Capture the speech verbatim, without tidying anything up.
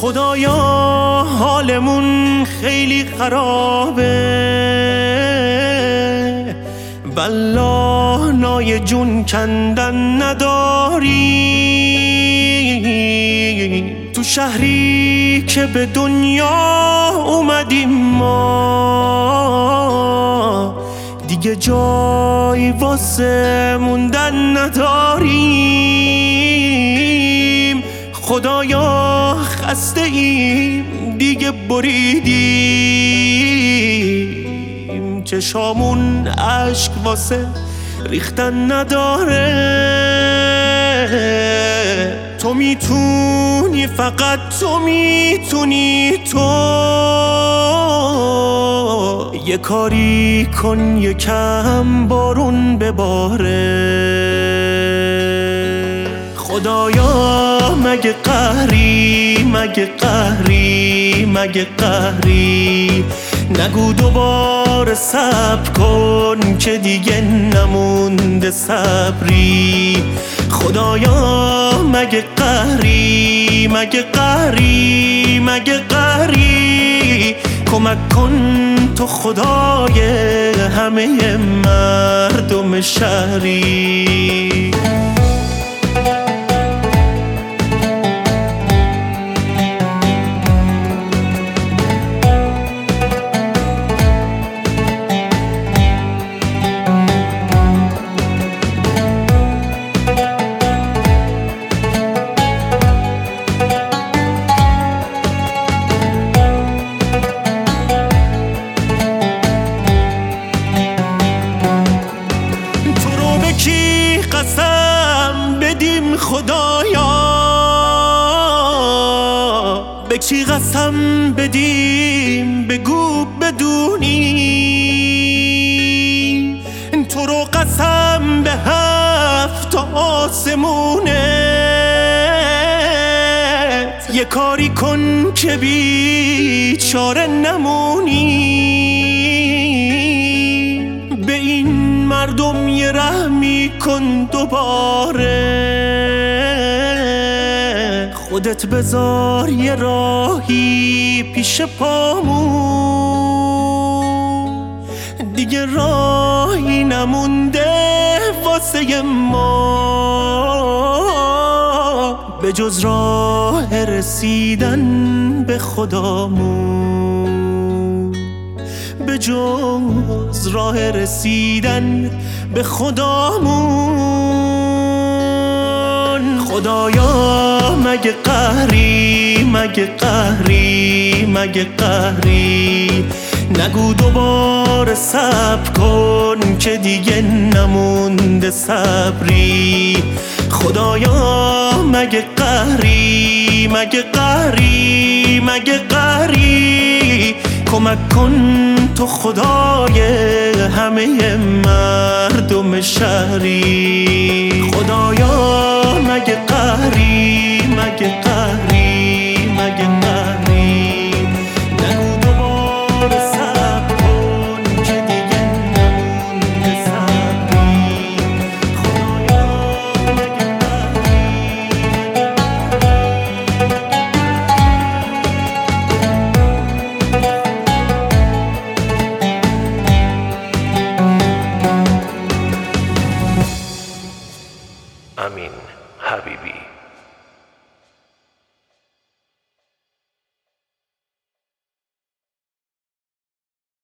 خدایا حالمون خیلی خرابه، والله نای جون کندن نداری. تو شهری که به دنیا اومدیم ما، دیگه جای واسه موندن نداریم. خدایا خسته ایم دیگه بریدیم، چشامون اشک واسه ریختن نداره. تو میتونی، فقط تو میتونی، تو یه کاری کن یکم بارون بباره. خدایا مگه قهری، مگه قهری، مگه قهری، نگو دوباره صبر کن که دیگه نمونده صبری. خدایا مگه قهری، مگه قهری، مگه قهری، کمک کن تو خدای همه مردم شهری. قسم بدیم خدایا، به چی قسم بدیم بگو بدونی. تو رو قسم به هفت آسمونت، یه کاری کن که بیچاره نمونی. به این مردم یه رحمی کن دوباره، خودت بذار یه راهی پیش پامون، دیگه راهی نمونده واسه ما به جز راه رسیدن به خدامون، به جز راه رسیدن به خدامون. خدایا مگه قهری، مگه قهری، مگه قهری، نگو دوباره صبر کن که دیگه نمونده صبری. خدایا مگه قهری، مگه قهری، مگه قهری، کمک کن تو خدای همه مردم شهری. خدایا مگه قهری، مگه قهری، مگه قهری، نگو دوباره صبر کن که دیگه نمونده صبری. خدایا مگه قهری، Amin Habibi.